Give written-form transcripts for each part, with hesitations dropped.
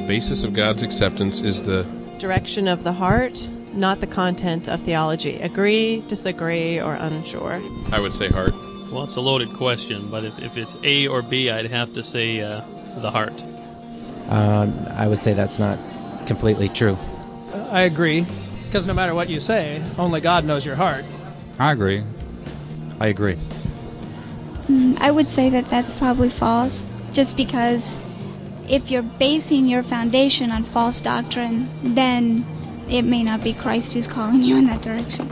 basis of God's acceptance is the direction of the heart, not the content of theology. Agree, disagree, or unsure? I would say heart. Well, it's a loaded question, but if it's A or B, I'd have to say the heart. I would say that's not completely true. I agree, because no matter what you say, only God knows your heart. I agree. I agree. I would say that that's probably false, just because if you're basing your foundation on false doctrine, then it may not be Christ who's calling you in that direction.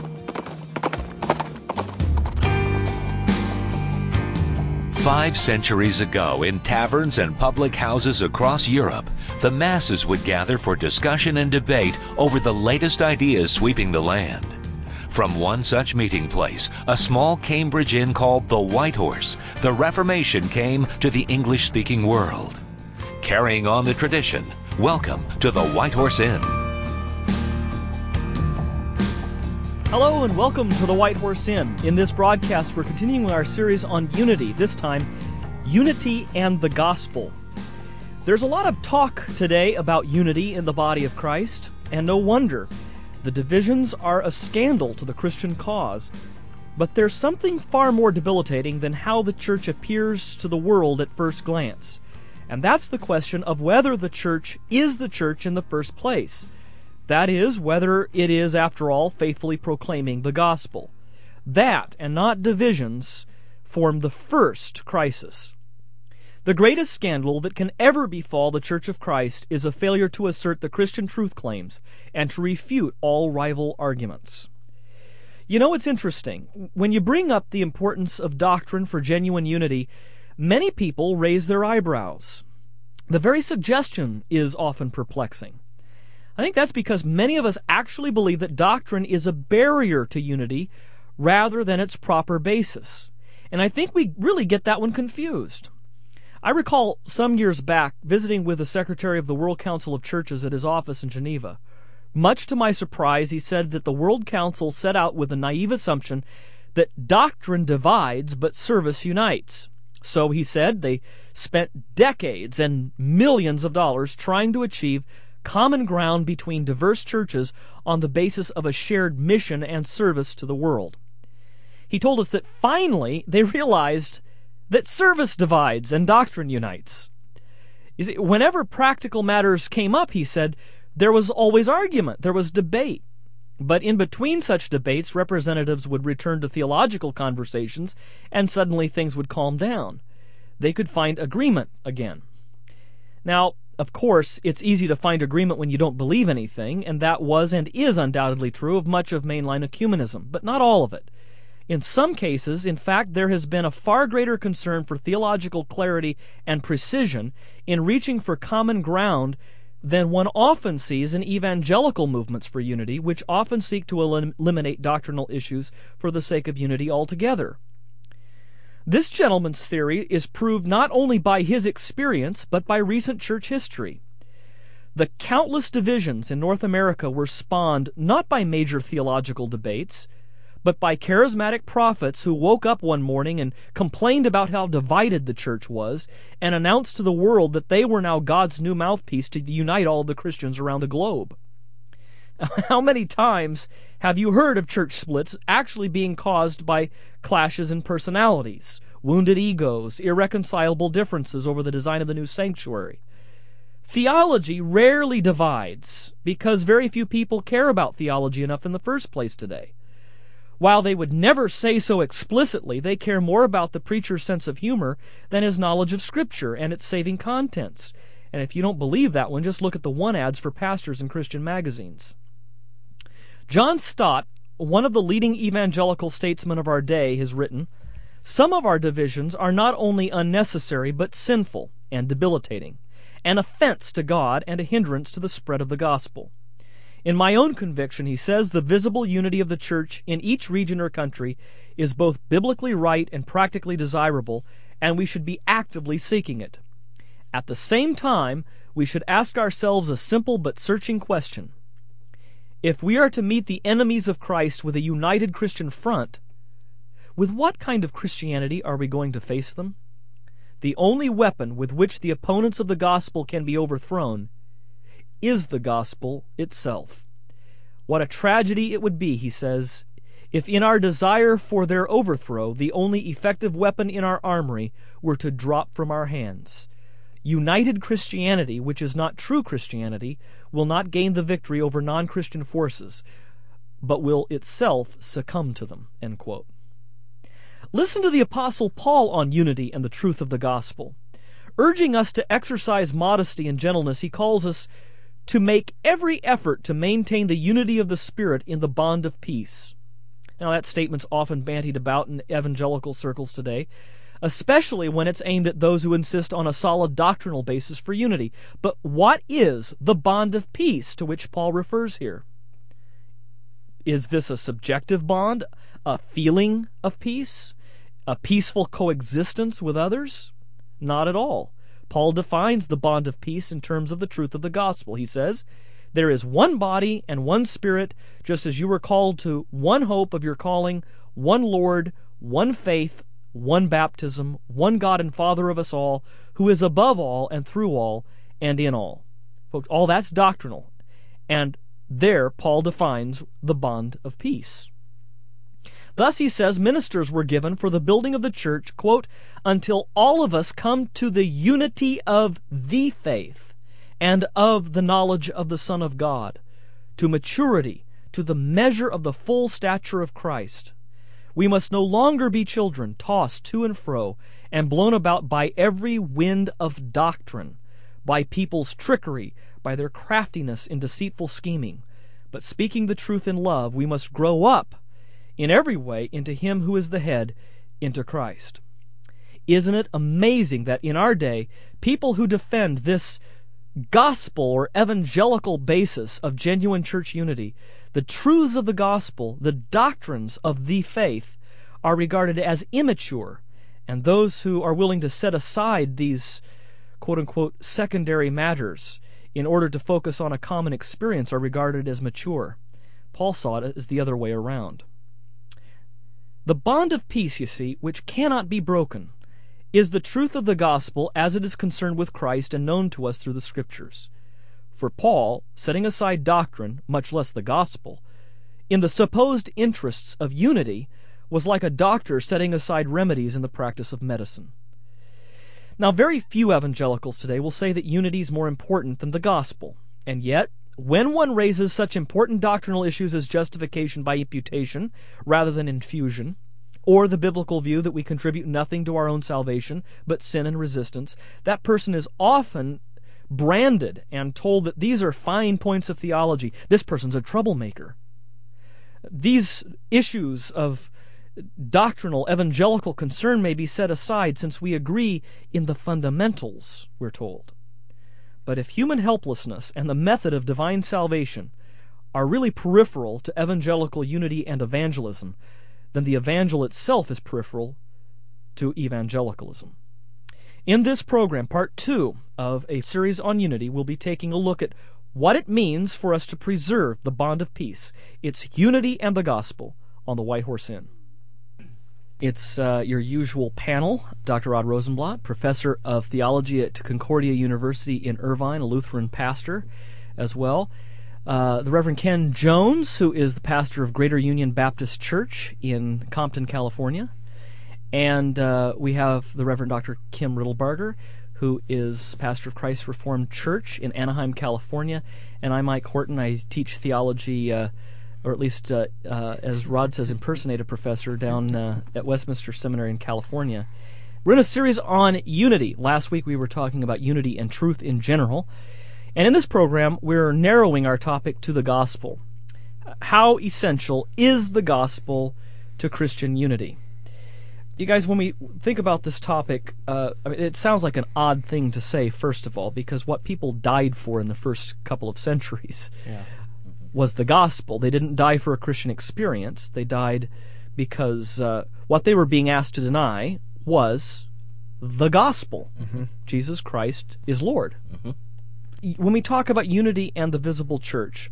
Five centuries ago, in taverns and public houses across Europe, the masses would gather for discussion and debate over the latest ideas sweeping the land. From one such meeting place, a small Cambridge inn called the White Horse, the Reformation came to the English-speaking world. Carrying on the tradition, welcome to the White Horse Inn. Hello and welcome to the White Horse Inn. In this broadcast, we're continuing our series on unity, this time, unity and the gospel. There's a lot of talk today about unity in the body of Christ, and no wonder. The divisions are a scandal to the Christian cause. But there's something far more debilitating than how the church appears to the world at first glance. And that's the question of whether the church is the church in the first place. That is, whether it is, after all, faithfully proclaiming the gospel. That, and not divisions, form the first crisis. The greatest scandal that can ever befall the Church of Christ is a failure to assert the Christian truth claims and to refute all rival arguments. You know, it's interesting. When you bring up the importance of doctrine for genuine unity, many people raise their eyebrows. The very suggestion is often perplexing. I think that's because many of us actually believe that doctrine is a barrier to unity rather than its proper basis. And I think we really get that one confused. I recall some years back visiting with the Secretary of the World Council of Churches at his office in Geneva. Much to my surprise, he said that the World Council set out with a naive assumption that doctrine divides but service unites. So, he said, they spent decades and millions of dollars trying to achieve common ground between diverse churches on the basis of a shared mission and service to the world. He told us that finally they realized that service divides and doctrine unites. You see, whenever practical matters came up, he said, there was always argument, there was debate. But in between such debates, representatives would return to theological conversations, and suddenly things would calm down. They could find agreement again. Now, of course, it's easy to find agreement when you don't believe anything, and that was and is undoubtedly true of much of mainline ecumenism, but not all of it. In some cases, in fact, there has been a far greater concern for theological clarity and precision in reaching for common ground than one often sees in evangelical movements for unity, which often seek to eliminate doctrinal issues for the sake of unity altogether. This gentleman's theory is proved not only by his experience, but by recent church history. The countless divisions in North America were spawned not by major theological debates, but by charismatic prophets who woke up one morning and complained about how divided the church was and announced to the world that they were now God's new mouthpiece to unite all of the Christians around the globe. How many times have you heard of church splits actually being caused by clashes in personalities, wounded egos, irreconcilable differences over the design of the new sanctuary? Theology rarely divides because very few people care about theology enough in the first place today. While they would never say so explicitly, they care more about the preacher's sense of humor than his knowledge of Scripture and its saving contents. And if you don't believe that one, just look at the one ads for pastors in Christian magazines. John Stott, one of the leading evangelical statesmen of our day, has written, "Some of our divisions are not only unnecessary but sinful and debilitating, an offense to God and a hindrance to the spread of the gospel. In my own conviction," he says, "the visible unity of the church in each region or country is both biblically right and practically desirable, and we should be actively seeking it. At the same time, we should ask ourselves a simple but searching question. If we are to meet the enemies of Christ with a united Christian front, with what kind of Christianity are we going to face them? The only weapon with which the opponents of the gospel can be overthrown is the gospel itself. What a tragedy it would be, he says, if in our desire for their overthrow, the only effective weapon in our armory were to drop from our hands. United Christianity, which is not true Christianity, will not gain the victory over non-Christian forces, but will itself succumb to them." End quote. Listen to the Apostle Paul on unity and the truth of the gospel. Urging us to exercise modesty and gentleness, he calls us to make every effort to maintain the unity of the Spirit in the bond of peace. Now, that statement's often bandied about in evangelical circles today, especially when it's aimed at those who insist on a solid doctrinal basis for unity. But what is the bond of peace to which Paul refers here? Is this a subjective bond, a feeling of peace, a peaceful coexistence with others? Not at all. Paul defines the bond of peace in terms of the truth of the gospel. He says, "There is one body and one Spirit, just as you were called to one hope of your calling, one Lord, one faith, one baptism, one God and Father of us all, who is above all and through all and in all." Folks, all that's doctrinal. And there Paul defines the bond of peace. Thus, he says, ministers were given for the building of the church, quote, "until all of us come to the unity of the faith and of the knowledge of the Son of God, to maturity, to the measure of the full stature of Christ. We must no longer be children, tossed to and fro, and blown about by every wind of doctrine, by people's trickery, by their craftiness in deceitful scheming. But speaking the truth in love, we must grow up in every way into Him who is the head, into Christ." Isn't it amazing that in our day, people who defend this gospel or evangelical basis of genuine church unity, the truths of the gospel, the doctrines of the faith, are regarded as immature, and those who are willing to set aside these quote-unquote secondary matters in order to focus on a common experience are regarded as mature. Paul saw it as the other way around. The bond of peace, you see, which cannot be broken, is the truth of the gospel as it is concerned with Christ and known to us through the Scriptures. For Paul, setting aside doctrine, much less the gospel, in the supposed interests of unity, was like a doctor setting aside remedies in the practice of medicine. Now, very few evangelicals today will say that unity is more important than the gospel, and yet, when one raises such important doctrinal issues as justification by imputation rather than infusion, or the biblical view that we contribute nothing to our own salvation but sin and resistance, that person is often branded and told that these are fine points of theology. This person's a troublemaker. These issues of doctrinal evangelical concern may be set aside since we agree in the fundamentals, we're told. But if human helplessness and the method of divine salvation are really peripheral to evangelical unity and evangelism, then the evangel itself is peripheral to evangelicalism. In this program, part 2 of a series on unity, we'll be taking a look at what it means for us to preserve the bond of peace, its unity and the gospel, on the White Horse Inn. It's your usual panel: Dr. Rod Rosenblatt, professor of theology at Concordia University in Irvine, a Lutheran pastor as well. The Reverend Ken Jones, who is the pastor of Greater Union Baptist Church in Compton, California. And we have the Reverend Dr. Kim Riddlebarger, who is pastor of Christ Reformed Church in Anaheim, California. And I'm Mike Horton. I teach theology, or at least, as Rod says, impersonate a professor down at Westminster Seminary in California. We're in a series on unity. Last week we were talking about unity and truth in general. And in this program, we're narrowing our topic to the gospel. How essential is the gospel to Christian unity? You guys, when we think about this topic, it sounds like an odd thing to say, first of all, because what people died for in the first couple of centuries was the gospel. They didn't die for a Christian experience. They died because what they were being asked to deny was the gospel. Mm-hmm. Jesus Christ is Lord. Mm-hmm. When we talk about unity and the visible church,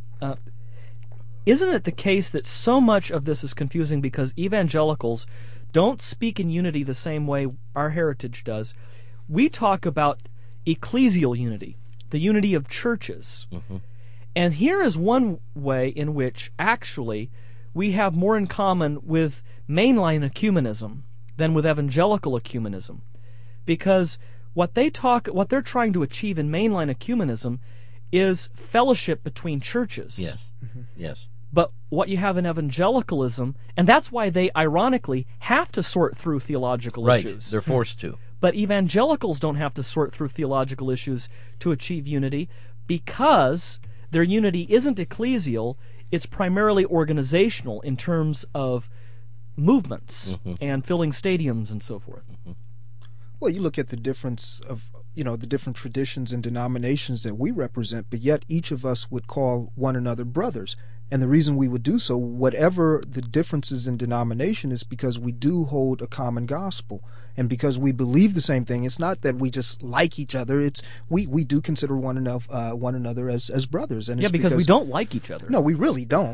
isn't it the case that so much of this is confusing because evangelicals don't speak in unity the same way our heritage does? We talk about ecclesial unity, the unity of churches. And here is one way in which actually we have more in common with mainline ecumenism than with evangelical ecumenism, because what they're trying to achieve in mainline ecumenism is fellowship between churches. Yes. Yes. But what you have in evangelicalism, and that's why they ironically have to sort through theological issues. They're forced to. But evangelicals don't have to sort through theological issues to achieve unity, because their unity isn't ecclesial, it's primarily organizational in terms of movements and filling stadiums and so forth. Well, you look at the difference of, the different traditions and denominations that we represent, but yet each of us would call one another brothers. And the reason we would do so, whatever the differences in denomination, is because we do hold a common gospel. And because we believe the same thing. It's not that we just like each other. It's we do consider one another as brothers. And yeah, it's because we don't like each other. No, we really don't.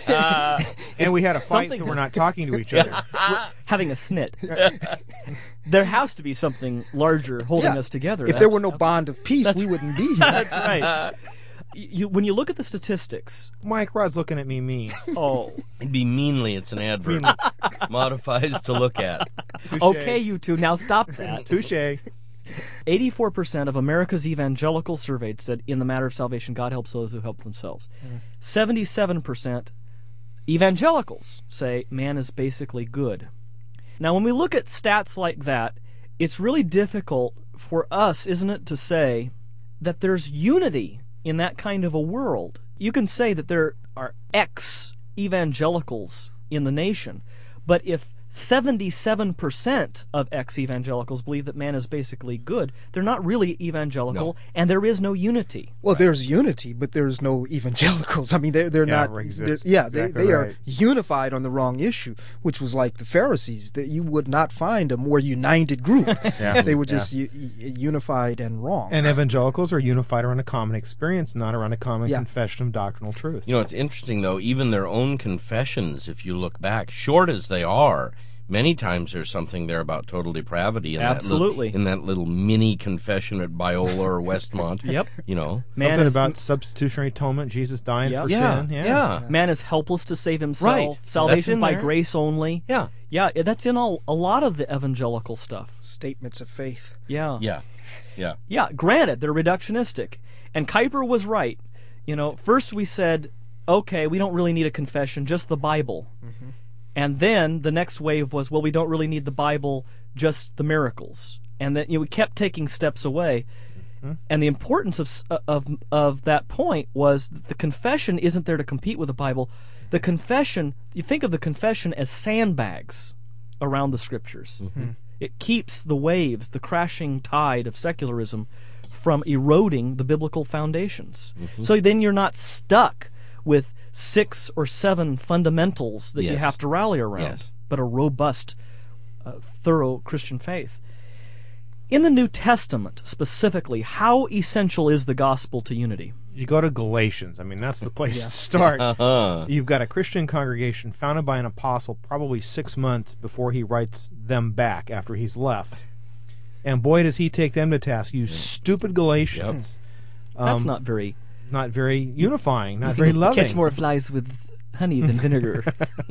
And we had a fight, so we're not talking to each other. We're having a snit. There has to be something larger holding us together. If there were no bond of peace, we wouldn't be here. That's right. When you look at the statistics, Mike Rod's looking at me mean. Oh, it'd be meanly. It's an adverb. Modifies to look at. Touché. Okay, you two, now stop that. Touche. 84% of America's evangelicals surveyed said, in the matter of salvation, God helps those who help themselves. 77% evangelicals say man is basically good. Now, when we look at stats like that, it's really difficult for us, isn't it, to say that there's unity in that kind of a world. You can say that there are ex-evangelicals in the nation, but if 77% of ex-evangelicals believe that man is basically good, they're not really evangelical, and there is no unity. Well, there's unity, but there's no evangelicals. I mean, they're not. They are unified on the wrong issue, which was like the Pharisees. That you would not find a more united group. They were just unified and wrong. And evangelicals are unified around a common experience, not around a common confession of doctrinal truth. It's interesting though. Even their own confessions, if you look back, short as they are, many times there's something there about total depravity in Absolutely. that little mini confession at Biola or Westmont. Yep. Something about substitutionary atonement, Jesus dying for sin. Yeah. Man is helpless to save himself. Right. Salvation by grace only. Yeah. Yeah, that's in a lot of the evangelical stuff. Statements of faith. Yeah. Yeah. Granted, they're reductionistic. And Kuyper was right. First we said, okay, we don't really need a confession, just the Bible. And then the next wave was, well, we don't really need the Bible, just the miracles. And then we kept taking steps away. And the importance of that point was that the confession isn't there to compete with the Bible. The confession, you think of the confession as sandbags around the Scriptures. It keeps the waves, the crashing tide of secularism, from eroding the biblical foundations. So then you're not stuck with 6 or 7 fundamentals that you have to rally around, but a robust, thorough Christian faith. In the New Testament, specifically, how essential is the gospel to unity? You go to Galatians. I mean, that's the place to start. You've got a Christian congregation founded by an apostle probably 6 months before he writes them back after he's left. And boy, does he take them to task. You stupid Galatians. That's not very unifying, not very loving. Catch more flies with honey than vinegar.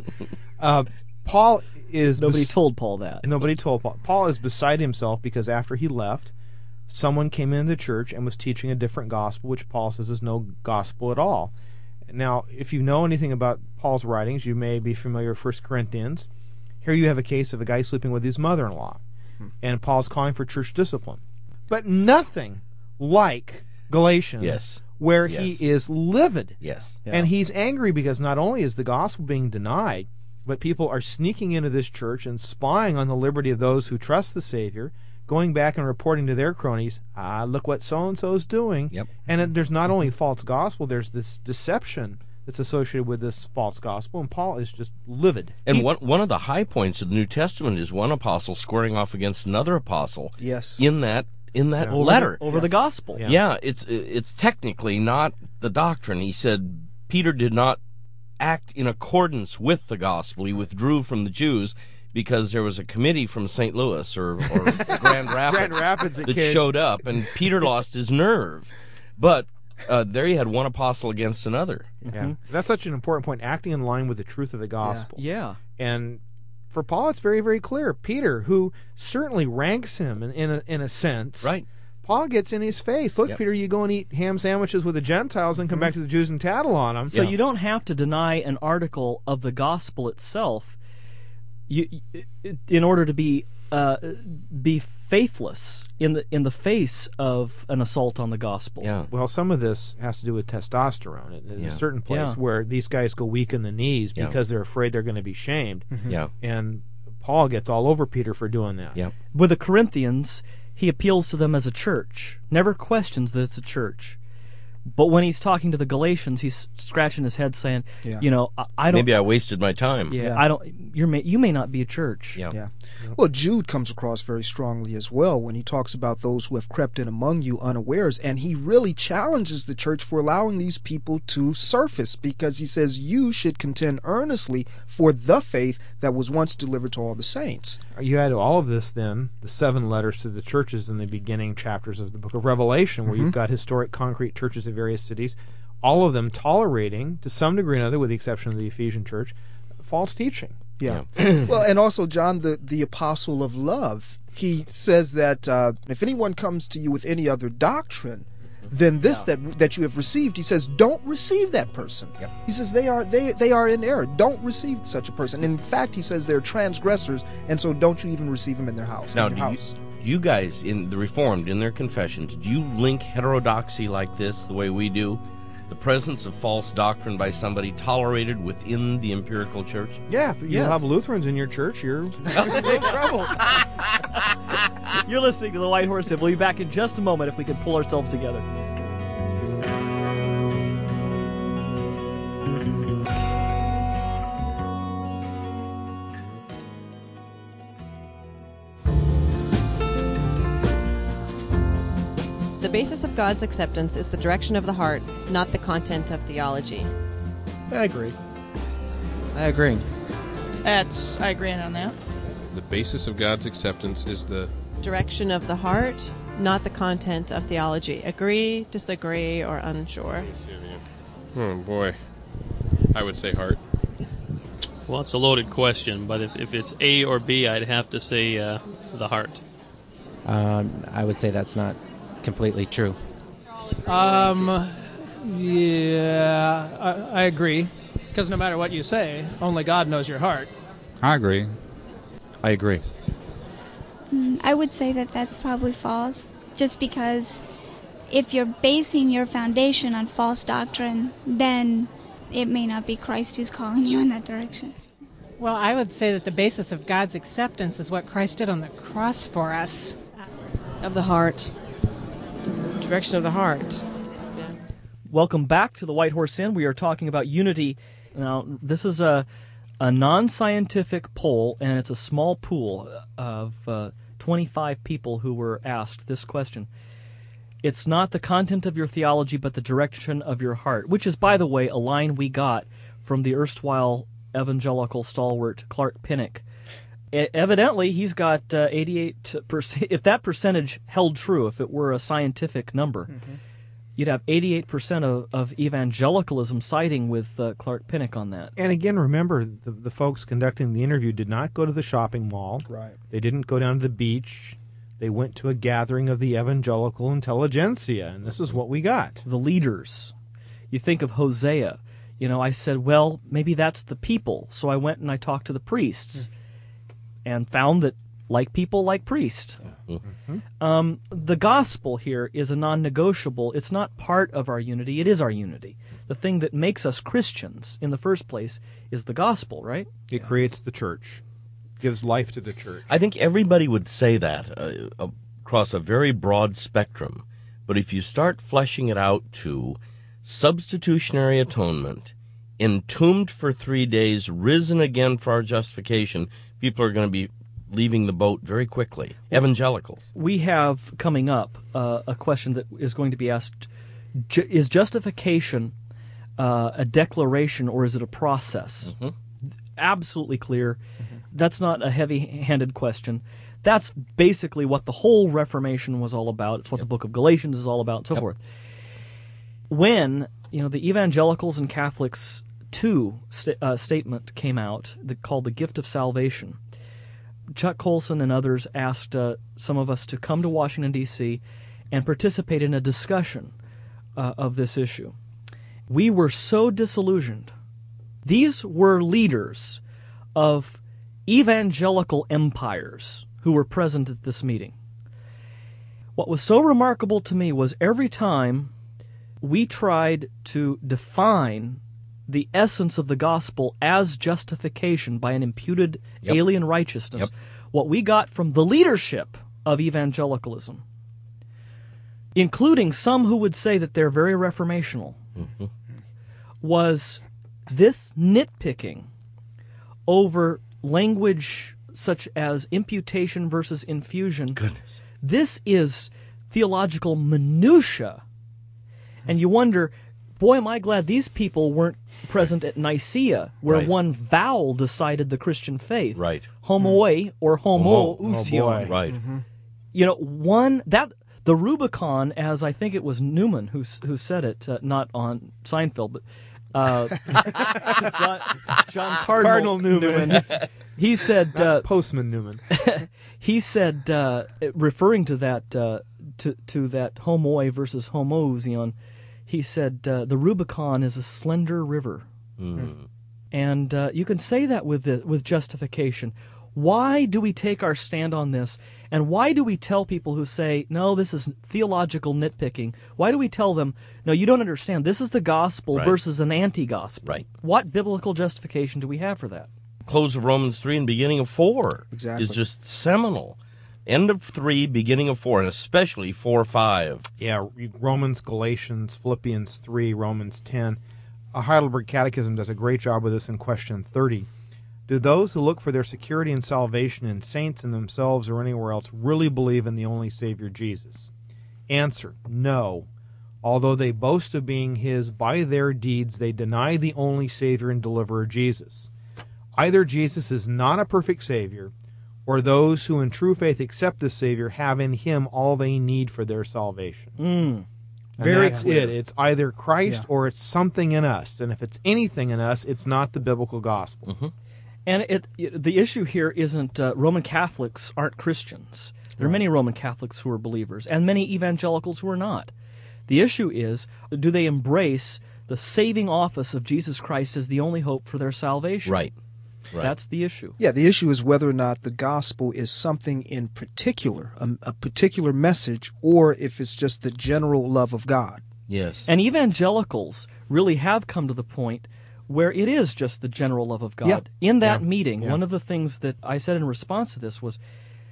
Paul is... Nobody told Paul that. Nobody told Paul. Paul is beside himself because after he left, someone came into the church and was teaching a different gospel, which Paul says is no gospel at all. Now, if you know anything about Paul's writings, you may be familiar with 1 Corinthians. Here you have a case of a guy sleeping with his mother-in-law, and Paul's calling for church discipline. But nothing like Galatians, where he is livid. And he's angry because not only is the gospel being denied, but people are sneaking into this church and spying on the liberty of those who trust the Savior, going back and reporting to their cronies, look what so-and-so's doing. And there's not only false gospel, there's this deception that's associated with this false gospel, and Paul is just livid. And one of the high points of the New Testament is one apostle squaring off against another apostle. In that letter over the gospel. It's technically not the doctrine. He said Peter did not act in accordance with the gospel. He withdrew from the Jews because there was a committee from St. Louis or Grand Rapids, that showed up, and Peter lost his nerve. But there you had one apostle against another. Yeah. That's such an important point, acting in line with the truth of the gospel. Yeah. And for Paul, it's very, very clear. Peter, who certainly ranks him in a sense, Right. Paul gets in his face. Look, Peter, you go and eat ham sandwiches with the Gentiles and come back to the Jews and tattle on them. So you don't have to deny an article of the gospel itself in order to be faithless in the face of an assault on the gospel. Yeah. Well, some of this has to do with testosterone in a certain place where these guys go weak in the knees because they're afraid they're going to be shamed. Yeah. And Paul gets all over Peter for doing that. Yeah. With the Corinthians, he appeals to them as a church, never questions that it's a church. But when he's talking to the Galatians, he's scratching his head saying, you know, I don't... Maybe I wasted my time. Yeah, I don't... You may not be a church. Yeah. Well, Jude comes across very strongly as well when he talks about those who have crept in among you unawares, and he really challenges the church for allowing these people to surface, because he says you should contend earnestly for the faith that was once delivered to all the saints. You add to all of this, then, the 7 letters to the churches in the beginning chapters of the book of Revelation, where you've got historic concrete churches of various cities, all of them tolerating, to some degree or another, with the exception of the Ephesian church, false teaching. Yeah. Well, and also John, the apostle of love, he says that if anyone comes to you with any other doctrine than this that you have received, he says, don't receive that person. Yep. He says they are in error. Don't receive such a person. In fact, he says they're transgressors, and so don't you even receive them in their house. Now, do you guys in the Reformed, in their confessions, do you link heterodoxy like this the way we do? The presence of false doctrine by somebody tolerated within the empirical church? Yeah, if you have Lutherans in your church, you're in big trouble. You're listening to The White Horse Inn. We'll be back in just a moment if we can pull ourselves together. The basis of God's acceptance is the direction of the heart, not the content of theology. I agree. I agree. I agree on that. The basis of God's acceptance is the Direction of the heart, not the content of theology. Agree, disagree, or unsure. Oh boy, I would say heart. Well, it's a loaded question, but if it's A or B, I'd have to say the heart. I would say that's not completely true. Yeah, I agree. Because no matter what you say, only God knows your heart. I agree. I agree. I would say that that's probably false, just because if you're basing your foundation on false doctrine, then it may not be Christ who's calling you in that direction. Well, I would say that the basis of God's acceptance is what Christ did on the cross for us. Of the heart. Direction of the heart. Welcome back to the White Horse Inn. We are talking about unity. Now, this is a non-scientific poll, and it's a small pool of 25 people who were asked this question. It's not the content of your theology, but the direction of your heart, which is, by the way, a line we got from the erstwhile evangelical stalwart Clark Pinnock. Evidently, he's got 88%. If that percentage held true, if it were a scientific number, you'd have 88% of evangelicalism siding with Clark Pinnock on that. And again, remember, the folks conducting the interview did not go to the shopping mall. Right. They didn't go down to the beach. They went to a gathering of the evangelical intelligentsia, and this is what we got. The leaders. You think of Hosea. You know, I said, well, maybe that's the people. So I went and I talked to the priests and found that like people, like priest. The gospel here is a non-negotiable. It's not part of our unity. It is our unity. The thing that makes us Christians in the first place is the gospel, right? It creates the church, gives life to the church. I think everybody would say that across a very broad spectrum. But if you start fleshing it out to substitutionary atonement, entombed for 3 days, risen again for our justification, people are going to be leaving the boat very quickly. Evangelicals. We have coming up a question that is going to be asked, is justification a declaration or is it a process? Absolutely clear. That's not a heavy-handed question. That's basically what the whole Reformation was all about. It's what the book of Galatians is all about, and so forth. when the Evangelicals and Catholics 2 statement came out called The Gift of Salvation, Chuck Colson and others asked some of us to come to Washington, D.C. and participate in a discussion of this issue. We were so disillusioned. These were leaders of evangelical empires who were present at this meeting. What was so remarkable to me was every time we tried to define the essence of the gospel as justification by an imputed alien righteousness, what we got from the leadership of evangelicalism, including some who would say that they're very reformational, was this nitpicking over language such as imputation versus infusion. Goodness. This is theological minutia. And you wonder, boy, am I glad these people weren't present at Nicaea, where one vowel decided the Christian faith. Right. Homoi or homoousion. Right. The Rubicon, as I think it was Newman who said it, not on Seinfeld, but John Cardinal Newman. He said Postman Newman. He said, referring to that to that homoi versus homoousion, he said the Rubicon is a slender river, and you can say that with justification. Why do we take our stand on this? And why do we tell people who say, no, this is theological nitpicking, why do we tell them, no, you don't understand, this is the gospel versus an anti-gospel? Right. What biblical justification do we have for that? Close of Romans 3 and beginning of 4 is just seminal. End of 3, beginning of 4, and especially 4:5. Yeah, Romans, Galatians, Philippians 3, Romans 10. A Heidelberg Catechism does a great job with this in question 30. Do those who look for their security and salvation in saints and themselves or anywhere else really believe in the only Savior Jesus? Answer, no. Although they boast of being His, by their deeds they deny the only Savior and Deliverer, Jesus. Either Jesus is not a perfect Savior, or those who in true faith accept this Savior have in Him all they need for their salvation. Very that's clear. it. It's either Christ or it's something in us. And if it's anything in us, it's not the biblical gospel. And the issue here isn't Roman Catholics aren't Christians. There are many Roman Catholics who are believers, and many evangelicals who are not. The issue is, do they embrace the saving office of Jesus Christ as the only hope for their salvation? Right. That's the issue. Yeah, the issue is whether or not the gospel is something in particular, a particular message, or if it's just the general love of God. Yes. And evangelicals really have come to the point where it is just the general love of God. In that meeting, one of the things that I said in response to this was,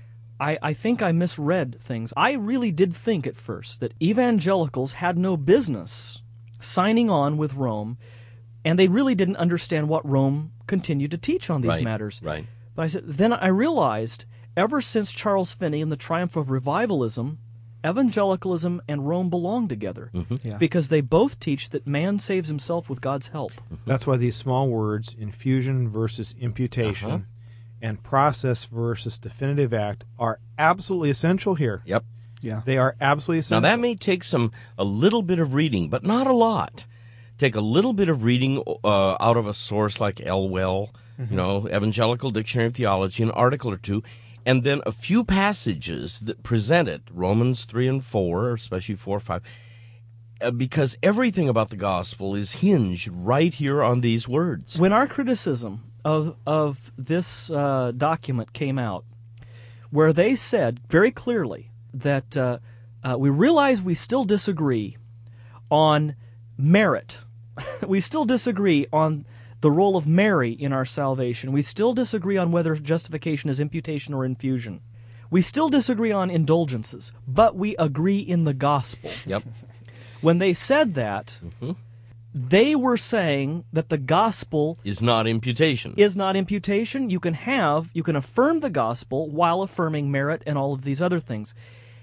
I think I misread things. I really did think at first that evangelicals had no business signing on with Rome, and they really didn't understand what Rome continued to teach on these matters. Right. But I said, then I realized, ever since Charles Finney and the triumph of revivalism, evangelicalism and Rome belong together because they both teach that man saves himself with God's help. That's why these small words, infusion versus imputation, and process versus definitive act, are absolutely essential here. Yep. Yeah. They are absolutely essential. Now that may take a little bit of reading, but not a lot. Take a little bit of reading out of a source like Elwell, Evangelical Dictionary of Theology, an article or two, and then a few passages that present it, Romans 3 and 4, especially 4, 5, because everything about the gospel is hinged right here on these words. When our criticism of this document came out, where they said very clearly that we realize we still disagree on merit. We still disagree on the role of Mary in our salvation. We still disagree on whether justification is imputation or infusion. We still disagree on indulgences, but we agree in the gospel. Yep. When they said that, they were saying that the gospel is not imputation. You can affirm the gospel while affirming merit and all of these other things.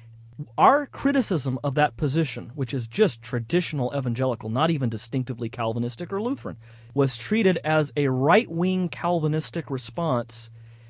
Our criticism of that position, which is just traditional evangelical, not even distinctively Calvinistic or Lutheran, was treated as a right-wing Calvinistic response.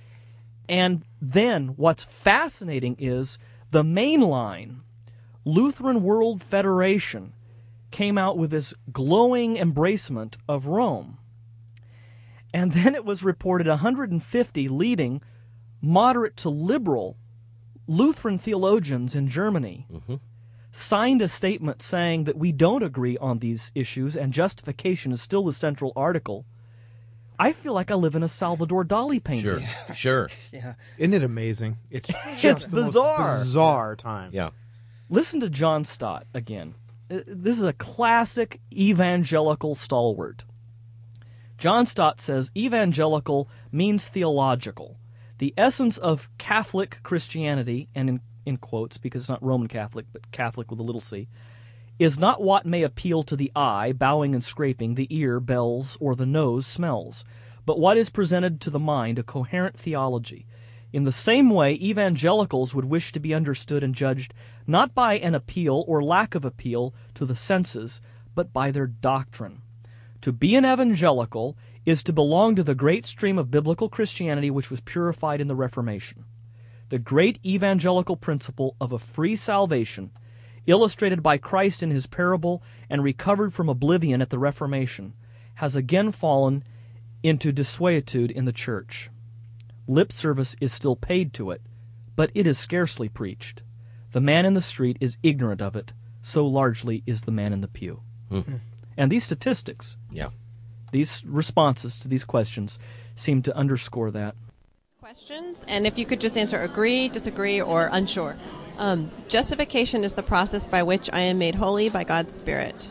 And then what's fascinating is the mainline Lutheran World Federation came out with this glowing embracement of Rome. And then it was reported 150 leading moderate to liberal Lutheran theologians in Germany signed a statement saying that we don't agree on these issues and justification is still the central article. I feel like I live in a Salvador Dali painting. Sure. Yeah. Isn't it amazing? It's It's the most bizarre. bizarre time. Yeah. Listen to John Stott again. This is a classic evangelical stalwart. John Stott says evangelical means theological. The essence of Catholic Christianity, and in quotes because it's not Roman Catholic, but Catholic with a little c, is not what may appeal to the eye, bowing and scraping, the ear, bells, or the nose, smells, but what is presented to the mind, a coherent theology. In the same way, evangelicals would wish to be understood and judged not by an appeal or lack of appeal to the senses, but by their doctrine. To be an evangelical is to belong to the great stream of biblical Christianity which was purified in the Reformation. The great evangelical principle of a free salvation, illustrated by Christ in his parable and recovered from oblivion at the Reformation, has again fallen into desuetude in the church. Lip service is still paid to it, but it is scarcely preached. The man in the street is ignorant of it, so largely is the man in the pew. And these statistics, these responses to these questions, seem to underscore that. Questions, and if you could just answer agree, disagree, or unsure. Justification is the process by which I am made holy by God's Spirit.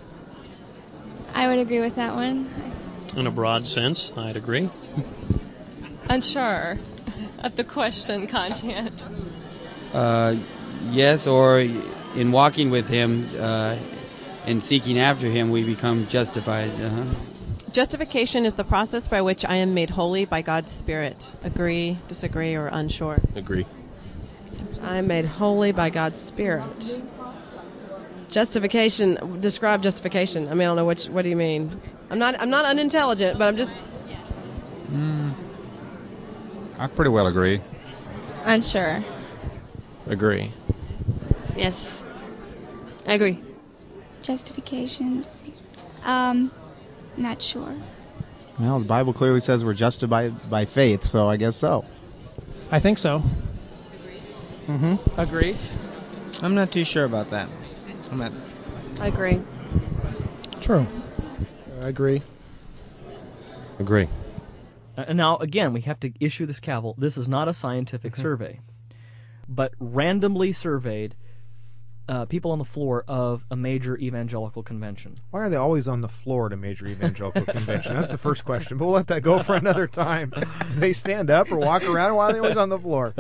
I would agree with that one. In a broad sense, I'd agree. Unsure of the question content. Yes, or in walking with him and seeking after him, we become justified. Justification is the process by which I am made holy by God's Spirit. Agree, disagree, or unsure. Agree. I'm made holy by God's Spirit. Justification. Describe justification. I mean, I don't know what do you mean. I'm not unintelligent, but I'm just. I pretty well agree. Unsure. Agree. Yes. I agree. Justification. Not sure. Well, the Bible clearly says we're justified by faith, so I guess so. I think so. Agree. I'm not too sure about that. I agree. True. I agree. Agree. Now, again, we have to issue this caveat. This is not a scientific survey, but randomly surveyed people on the floor of a major evangelical convention. Why are they always on the floor at a major evangelical convention? That's the first question, but we'll let that go for another time. Do they stand up or walk around, or why are they always on the floor?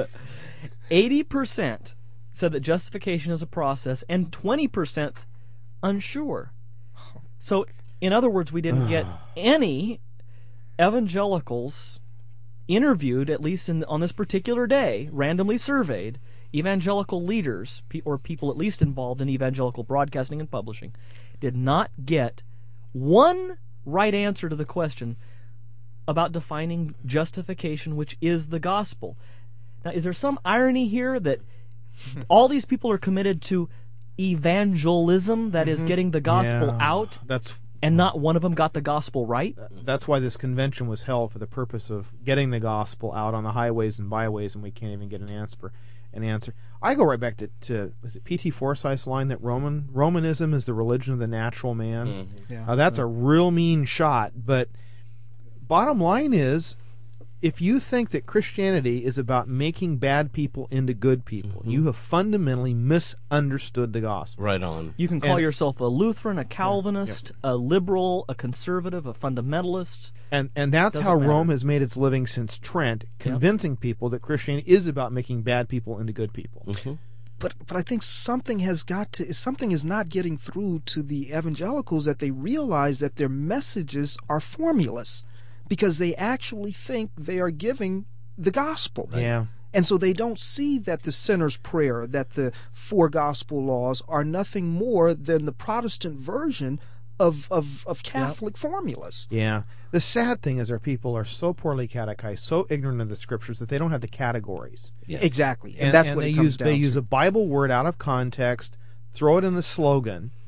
80% said that justification is a process, and 20% unsure. So, in other words, we didn't get any evangelicals interviewed, at least on this particular day, randomly surveyed, evangelical leaders, or people at least involved in evangelical broadcasting and publishing, did not get one right answer to the question about defining justification, which is the gospel. Now, is there some irony here that all these people are committed to evangelism, that is getting the gospel out, and not one of them got the gospel right? That's why this convention was held, for the purpose of getting the gospel out on the highways and byways, and we can't even get an answer. I go right back to was it P.T. Forsyth's line that Romanism is the religion of the natural man? That's a real mean shot, but bottom line is, if you think that Christianity is about making bad people into good people, you have fundamentally misunderstood the gospel. Right on. You can call yourself a Lutheran, a Calvinist, a liberal, a conservative, a fundamentalist. And that's how Rome has made its living since Trent, convincing people that Christianity is about making bad people into good people. But I think something is not getting through to the evangelicals, that they realize that their messages are formulas, because they actually think they are giving the gospel. Yeah. And so they don't see that the sinner's prayer, that the 4 gospel laws are nothing more than the Protestant version of Catholic formulas. Yeah. The sad thing is our people are so poorly catechized, so ignorant of the scriptures, that they don't have the categories. Yes. Exactly. And that's what it comes down to. They use a Bible word out of context, throw it in a slogan,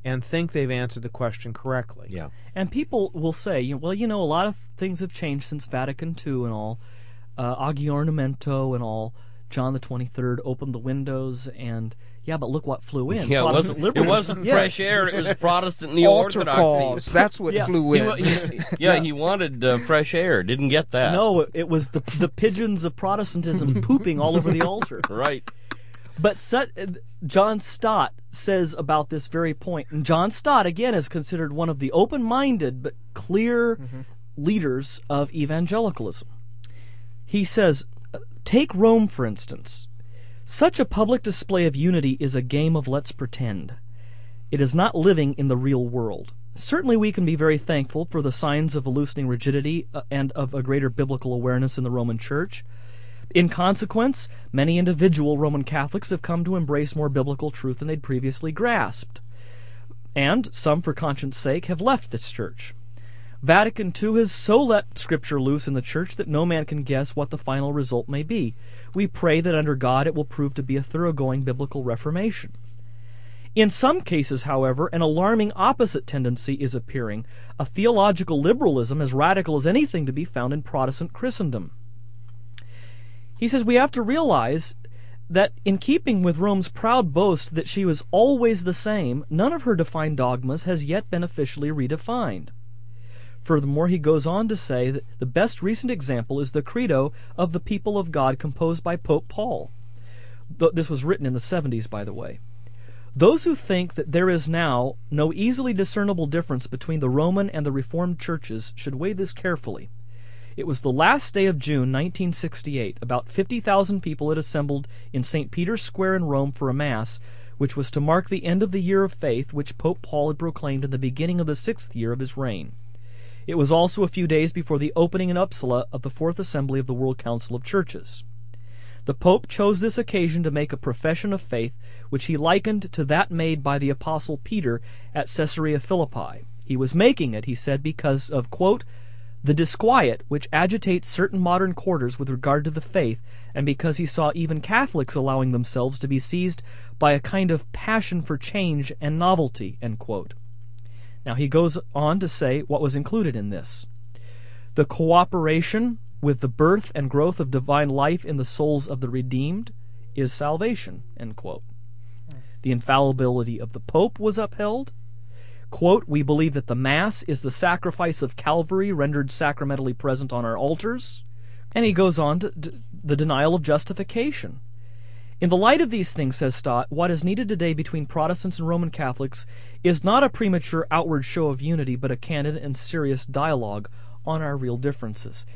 and think they've answered the question correctly. Yeah. And people will say, well, a lot of things have changed since Vatican II and all. Aggiornamento and all. John the 23rd opened the windows, and but look what flew in. Yeah, it wasn't fresh air. It was Protestant neo-orthodoxy. That's what flew in. He wanted fresh air. Didn't get that. No, it was the pigeons of Protestantism pooping all over the altar. Right. But John Stott says about this very point, and John Stott, again, is considered one of the open-minded but clear leaders of evangelicalism. He says, take Rome, for instance. Such a public display of unity is a game of let's pretend. It is not living in the real world. Certainly we can be very thankful for the signs of a loosening rigidity and of a greater biblical awareness in the Roman Church. In consequence, many individual Roman Catholics have come to embrace more biblical truth than they'd previously grasped. And some, for conscience sake, have left this church. Vatican II has so let Scripture loose in the Church that no man can guess what the final result may be. We pray that under God it will prove to be a thoroughgoing biblical reformation. In some cases, however, an alarming opposite tendency is appearing, a theological liberalism as radical as anything to be found in Protestant Christendom. He says we have to realize that in keeping with Rome's proud boast that she was always the same, none of her defined dogmas has yet been officially redefined. Furthermore, he goes on to say that the best recent example is the Credo of the People of God composed by Pope Paul. This was written in the 70s, by the way. Those who think that there is now no easily discernible difference between the Roman and the Reformed churches should weigh this carefully. It was the last day of June 1968. About 50,000 people had assembled in St. Peter's Square in Rome for a Mass, which was to mark the end of the year of faith which Pope Paul had proclaimed in the beginning of the 6th year of his reign. It was also a few days before the opening in Uppsala of the Fourth Assembly of the World Council of Churches. The Pope chose this occasion to make a profession of faith which he likened to that made by the Apostle Peter at Caesarea Philippi. He was making it, he said, because of, quote, the disquiet which agitates certain modern quarters with regard to the faith, and because he saw even Catholics allowing themselves to be seized by a kind of passion for change and novelty, end quote. Now he goes on to say what was included in this. The cooperation with the birth and growth of divine life in the souls of the redeemed is salvation, end quote. The infallibility of the Pope was upheld. Quote, we believe that the Mass is the sacrifice of Calvary rendered sacramentally present on our altars. And he goes on to the denial of justification. In the light of these things, says Stott, what is needed today between Protestants and Roman Catholics is not a premature outward show of unity, but a candid and serious dialogue on our real differences.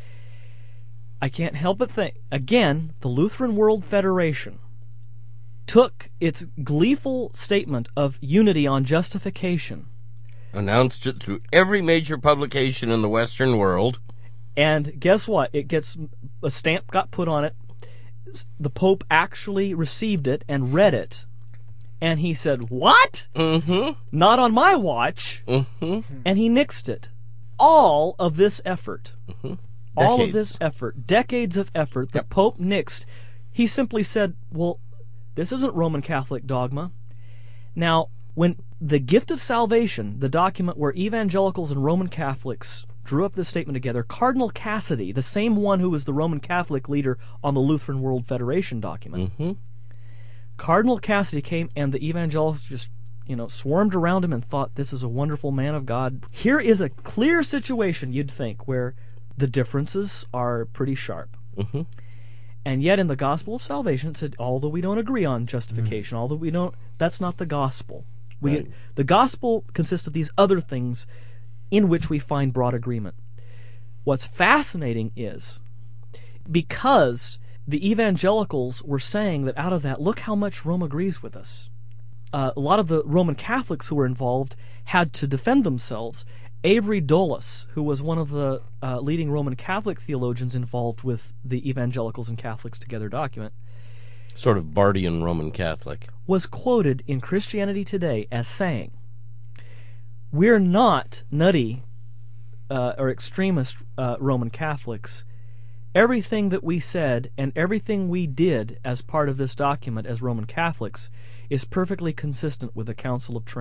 I can't help but think, again, the Lutheran World Federation took its gleeful statement of unity on justification, announced it through every major publication in the Western world, and guess what? It gets a stamp got put on it. The Pope actually received it and read it, and he said, what? Not on my watch. And he nixed it. All of this effort, all of this effort, decades of effort, the Pope nixed. He simply said, well, this isn't Roman Catholic dogma. Now, when the gift of salvation, the document where evangelicals and Roman Catholics drew up this statement together, Cardinal Cassidy, the same one who was the Roman Catholic leader on the Lutheran World Federation document, Cardinal Cassidy came, and the evangelicals just, swarmed around him and thought, this is a wonderful man of God. Here is a clear situation, you'd think, where the differences are pretty sharp. And yet in the gospel of salvation it said, although we don't agree on justification, although we don't, that's not the gospel. The gospel consists of these other things in which we find broad agreement. What's fascinating is, because the evangelicals were saying that out of that, look how much Rome agrees with us. A lot of the Roman Catholics who were involved had to defend themselves. Avery Dulles, who was one of the leading Roman Catholic theologians involved with the Evangelicals and Catholics Together document, sort of Bardian Roman Catholic, was quoted in Christianity Today as saying, we're not nutty or extremist Roman Catholics. Everything that we said and everything we did as part of this document as Roman Catholics is perfectly consistent with the Council of Trent.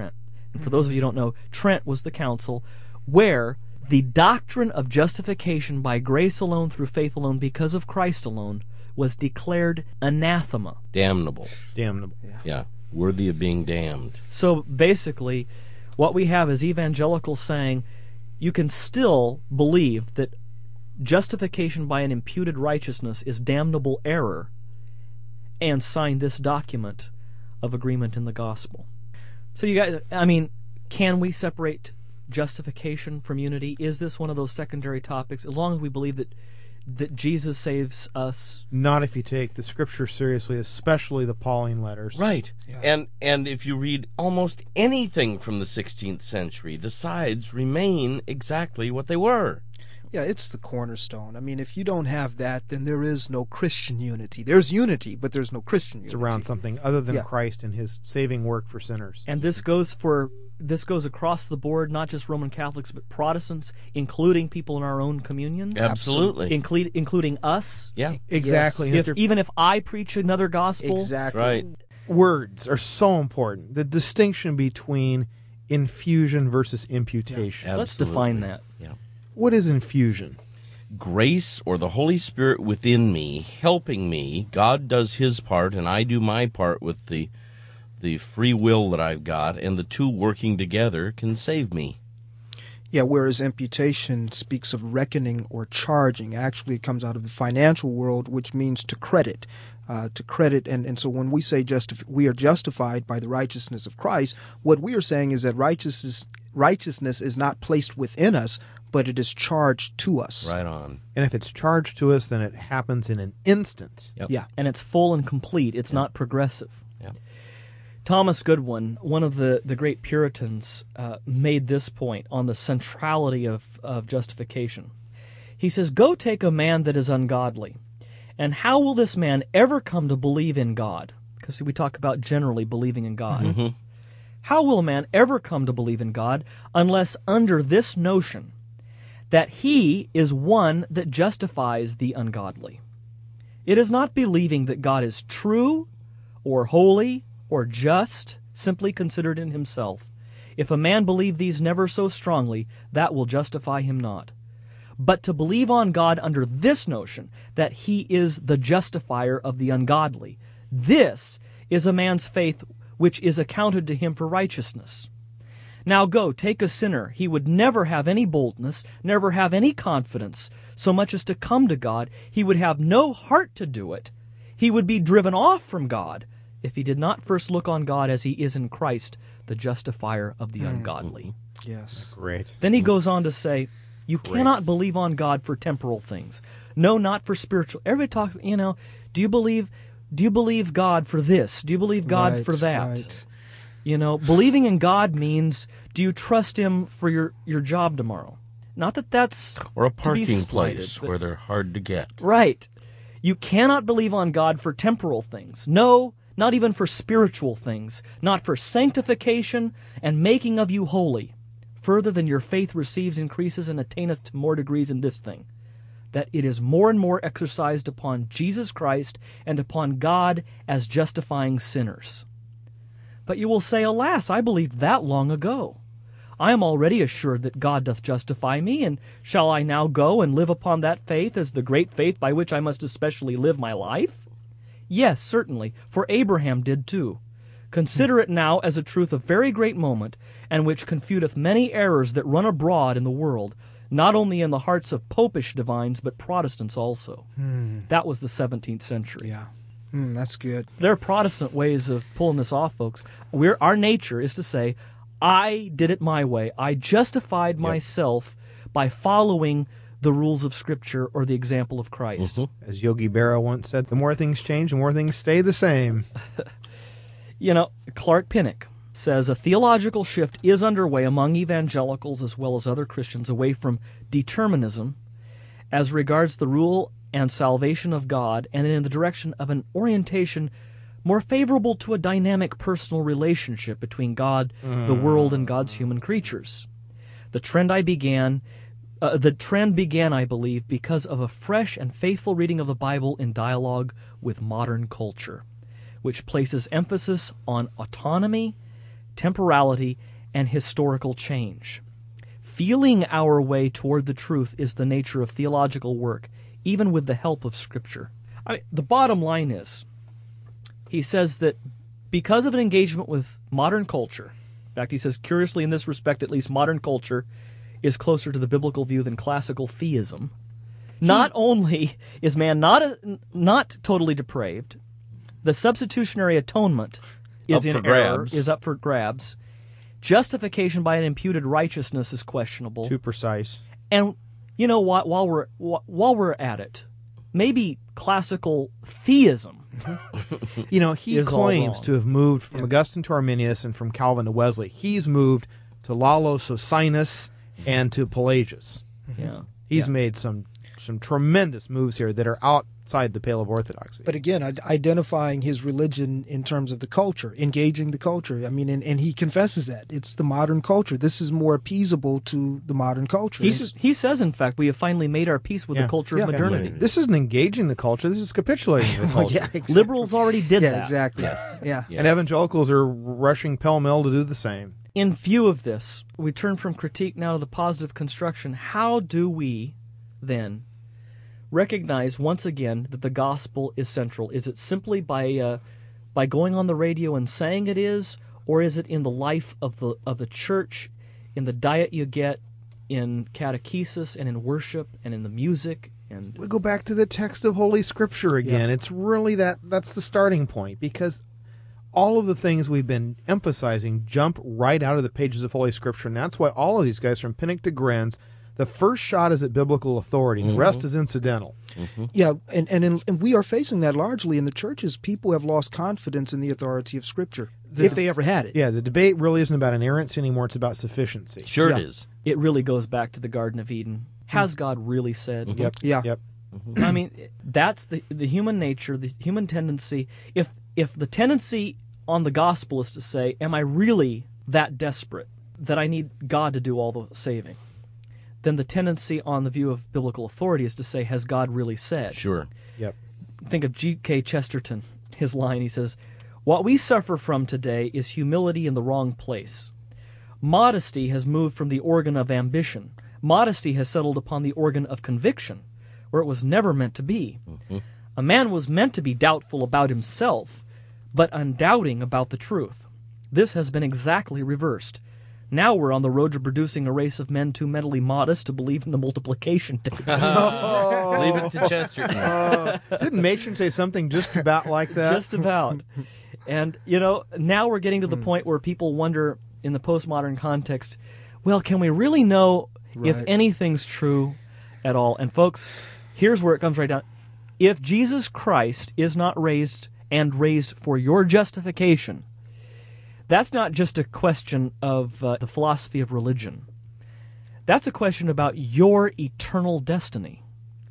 And for those of you who don't know, Trent was the council where the doctrine of justification by grace alone through faith alone because of Christ alone was declared anathema. Damnable. Damnable. Yeah. Worthy of being damned. So basically, what we have is evangelicals saying you can still believe that justification by an imputed righteousness is damnable error and sign this document of agreement in the gospel. So you guys, I mean, can we separate justification from unity? Is this one of those secondary topics? As long as we believe that Jesus saves us. Not if you take the Scripture seriously, especially the Pauline letters. Right. Yeah. And if you read almost anything from the 16th century, the sides remain exactly what they were. Yeah, it's the cornerstone. I mean, if you don't have that, then there is no Christian unity. There's unity, but there's no Christian unity. It's around something other than Christ and his saving work for sinners. And this goes across the board, not just Roman Catholics, but Protestants, including people in our own communions. Absolutely. Including us. Yeah. Exactly. Yes. Even if I preach another gospel. Exactly. Right. Words are so important. The distinction between infusion versus imputation. Yeah, let's define that. Yeah. What is infusion? Grace, or the Holy Spirit within me, helping me. God does his part, and I do my part with the free will that I've got, and the two working together can save me. Yeah, whereas imputation speaks of reckoning or charging. Actually, it comes out of the financial world, which means to credit. And so when we say we are justified by the righteousness of Christ, what we are saying is that righteousness is not placed within us, but it is charged to us. Right on. And if it's charged to us, then it happens in an instant. Yep. Yeah. And it's full and complete. It's not progressive. Yeah. Thomas Goodwin, one of the great Puritans, made this point on the centrality of justification. He says, "Go take a man that is ungodly, and how will this man ever come to believe in God?" Because we talk about generally believing in God. Mm-hmm. How will a man ever come to believe in God unless under this notion that he is one that justifies the ungodly? It is not believing that God is true or holy or just, simply considered in himself. If a man believe these never so strongly, that will justify him not. But to believe on God under this notion, that he is the justifier of the ungodly, this is a man's faith which is accounted to him for righteousness. Now go, take a sinner. He would never have any boldness, never have any confidence, so much as to come to God. He would have no heart to do it. He would be driven off from God if he did not first look on God as he is in Christ, the justifier of the ungodly. Yes. Great. Then he goes on to say, you cannot believe on God for temporal things. No, not for spiritual. Everybody talks, do you believe God for this? Do you believe God for that? Right. Believing in God means, do you trust him for your job tomorrow? Not that that's or a parking slighted, place where they're hard to get. Right. You cannot believe on God for temporal things. No, not even for spiritual things. Not for sanctification and making of you holy, further than your faith receives, increases, and attaineth to more degrees in this thing, that it is more and more exercised upon Jesus Christ and upon God as justifying sinners. But you will say, alas, I believed that long ago. I am already assured that God doth justify me, and shall I now go and live upon that faith as the great faith by which I must especially live my life? Yes, certainly, for Abraham did too. Consider it now as a truth of very great moment, and which confuteth many errors that run abroad in the world, not only in the hearts of popish divines, but Protestants also. That was the 17th century. Yeah. That's good. There are Protestant ways of pulling this off, folks. Our nature is to say, I did it my way. I justified myself by following the rules of Scripture or the example of Christ. Mm-hmm. As Yogi Berra once said, the more things change, the more things stay the same. Clark Pinnock says a theological shift is underway among evangelicals as well as other Christians away from determinism as regards the rule and salvation of God, and in the direction of an orientation more favorable to a dynamic personal relationship between God, the world, and God's human creatures. The trend began, I believe, because of a fresh and faithful reading of the Bible in dialogue with modern culture, which places emphasis on autonomy, temporality, and historical change. Feeling our way toward the truth is the nature of theological work, even with the help of Scripture. The bottom line is, he says that because of an engagement with modern culture, in fact, he says, curiously in this respect, at least modern culture is closer to the biblical view than classical theism. Not only is man not totally depraved, the substitutionary atonement is in error, is up for grabs. Justification by an imputed righteousness is questionable. Too precise. And you know what? While we're at it, maybe classical theism. He claims to have moved from Augustine to Arminius and from Calvin to Wesley. He's moved to Lalo Socinus and to Pelagius. Yeah, he's made some tremendous moves here that are outside the pale of orthodoxy. But again, identifying his religion in terms of the culture, engaging the culture. I mean, and he confesses that. It's the modern culture. This is more appeasable to the modern culture. He says, in fact, we have finally made our peace with the culture of modernity. This isn't engaging the culture. This is capitulating the culture. Exactly. Liberals already did that. Exactly. Yeah. And evangelicals are rushing pell-mell to do the same. In view of this, we turn from critique now to the positive construction. How do we, then, recognize once again that the gospel is central? Is it simply by going on the radio and saying it is, or is it in the life of the church, in the diet you get, in catechesis and in worship and in the music? And we go back to the text of Holy Scripture again. It's really that's the starting point, because all of the things we've been emphasizing jump right out of the pages of Holy Scripture, and that's why all of these guys, from Pinnock to Grenz, the first shot is at biblical authority. The rest is incidental. Yeah, and we are facing that largely in the churches. People have lost confidence in the authority of Scripture, if they ever had it. Yeah, the debate really isn't about inerrancy anymore. It's about sufficiency. Sure it is. It really goes back to the Garden of Eden. Has God really said? Yep. Yep. I mean, that's the human nature, the human tendency. If the tendency on the gospel is to say, am I really that desperate that I need God to do all the saving? Then the tendency on the view of biblical authority is to say, has God really said? Sure. Yep. Think of G.K. Chesterton, his line, he says, what we suffer from today is humility in the wrong place. Modesty has moved from the organ of ambition. Modesty has settled upon the organ of conviction, where it was never meant to be. A man was meant to be doubtful about himself, but undoubting about the truth. This has been exactly reversed. Now we're on the road to producing a race of men too mentally modest to believe in the multiplication table. Leave it to Chesterton. Didn't Machen say something just about like that? Just about. And, now we're getting to the point where people wonder, in the postmodern context, well, can we really know if anything's true at all? And folks, here's where it comes right down. If Jesus Christ is not raised and raised for your justification, that's not just a question of the philosophy of religion. That's a question about your eternal destiny.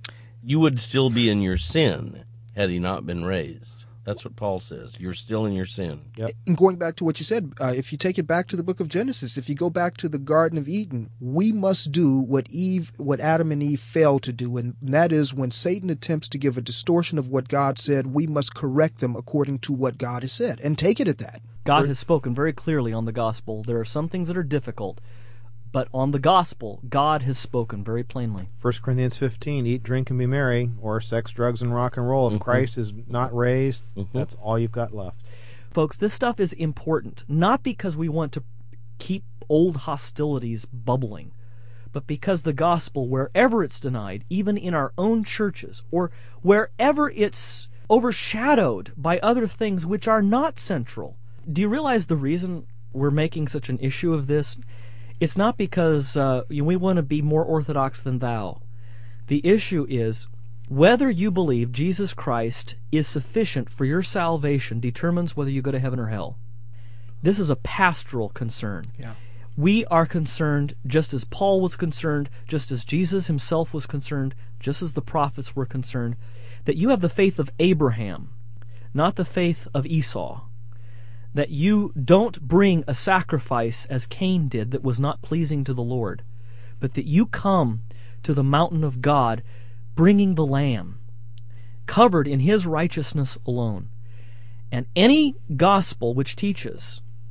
You would still be in your sin had he not been raised. That's what Paul says. You're still in your sin. Yep. And going back to what you said, if you take it back to the book of Genesis, if you go back to the Garden of Eden, we must do what Adam and Eve failed to do, and that is when Satan attempts to give a distortion of what God said, we must correct them according to what God has said, and take it at that. God has spoken very clearly on the gospel. There are some things that are difficult, but on the gospel, God has spoken very plainly. 1 Corinthians 15, eat, drink, and be merry, or sex, drugs, and rock and roll. If Christ is not raised, that's all you've got left. Folks, this stuff is important, not because we want to keep old hostilities bubbling, but because the gospel, wherever it's denied, even in our own churches, or wherever it's overshadowed by other things which are not central. Do you realize the reason we're making such an issue of this? It's not because we want to be more orthodox than thou. The issue is whether you believe Jesus Christ is sufficient for your salvation determines whether you go to heaven or hell. This is a pastoral concern. Yeah. We are concerned just as Paul was concerned, just as Jesus himself was concerned, just as the prophets were concerned, that you have the faith of Abraham, not the faith of Esau. That you don't bring a sacrifice as Cain did that was not pleasing to the Lord, but that you come to the mountain of God bringing the lamb, covered in his righteousness alone. And any gospel which teaches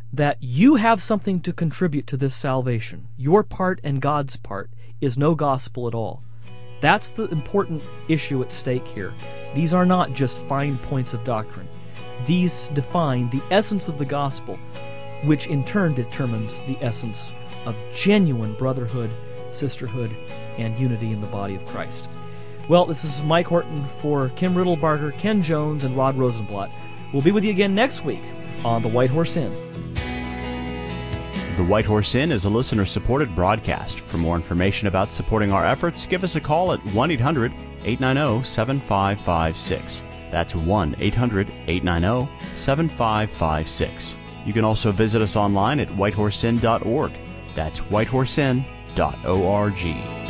that you have something to contribute to this salvation. Your part and God's part is no gospel at all. That's the important issue at stake here. These are not just fine points of doctrine. These define the essence of the gospel, which in turn determines the essence of genuine brotherhood, sisterhood, and unity in the body of Christ. Well, this is Mike Horton for Kim Riddlebarger, Ken Jones, and Rod Rosenblatt. We'll be with you again next week on The White Horse Inn. The White Horse Inn is a listener-supported broadcast. For more information about supporting our efforts, give us a call at 1-800-890-7556. That's 1-800-890-7556. You can also visit us online at whitehorseinn.org. That's whitehorseinn.org.